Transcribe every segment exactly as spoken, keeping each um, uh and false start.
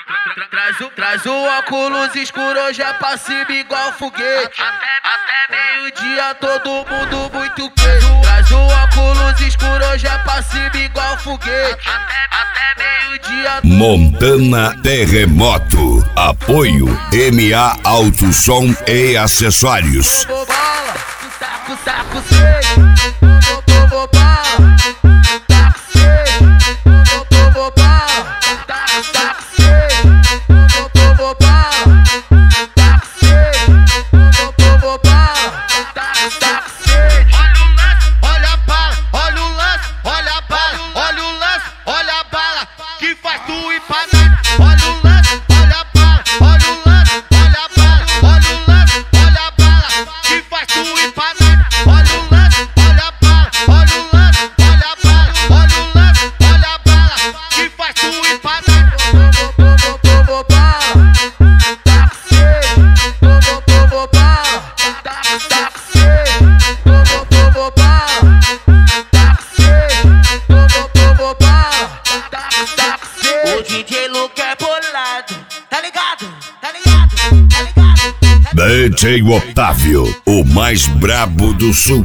Traz o, traz o óculos escuro, hoje é pra cima igual foguete. Até meio-dia todo mundo muito queijo. Traz o óculos escuro, hoje é pra cima igual foguete. Até meio-dia. Montana Terremoto. Apoio M A Alto Som e Acessórios. Bola, saco, saco, sei. Bobo bala, taco, sei. Bobo bala, taco, taco, sei. Bobo bala, taco, sei. Bobo bala, taco, taco, sei. Olha o lance, olha a bala, olha o lance, olha a bala, olha o lance, olha a bala que faz tu ir pra nada. Olha o lance, olha a bala, olha o lance, olha a bala, olha o lance, olha a bala que faz tu ir pra nada. Olha o lance, olha a bala, olha o lance, olha a bala, olha o lance, olha a bala que faz tu ir pra nada. Bobo bala, taco, sei. Bobo bala, taco, taco, sei. Bobo bala, taco, sei. Bobo bala, taco, taco, sei. O D J Luke é bolado, tá ligado, tá ligado, tá ligado. D J Otávio, o mais brabo do sul.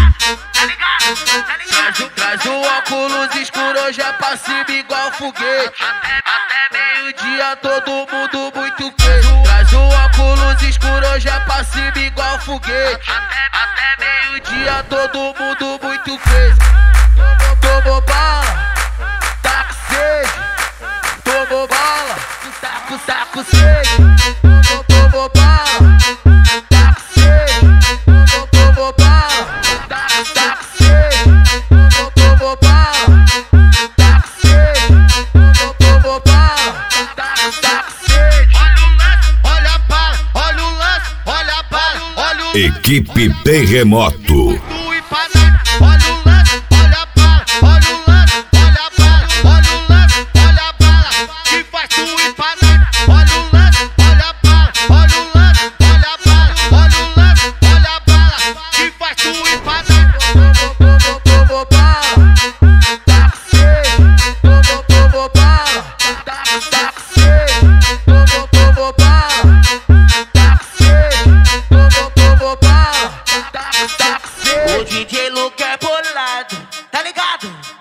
Traz o, traz o óculos escuro, hoje é pra cima igual foguete. Até meio-dia todo mundo muito queijo. Traz o óculos escuro, hoje é pra cima igual foguete. Até meio-dia todo mundo muito queijo. Tomou bala, taco, sede. Tomou bala, saco, saco, sede. Tomou bala, taco, sede. Tomou bala, taco, taco, sede. Tomou bala, taco, sede. Tomou bala, taco, taco, sede. Olha o lance, olha a bala, olha o lance, olha a bala, olha o lance. Equipe Terremoto. Tu ir pra nada. Olha o lance, olha a bala, olha o lance, olha a bala, olha o lance, olha a bala que faz tu ir pra nada. Olha o lance, olha a bala, olha o lance, olha a bala, olha o lance, olha a bala que faz tu ir pra nada. Tomou bala, taco, sede. Tomou bala, taco, taco, sede. Tomou bala, taco, sede. Tomou bala, taco, taco, sede. O D J Luke é bolado, tá ligado?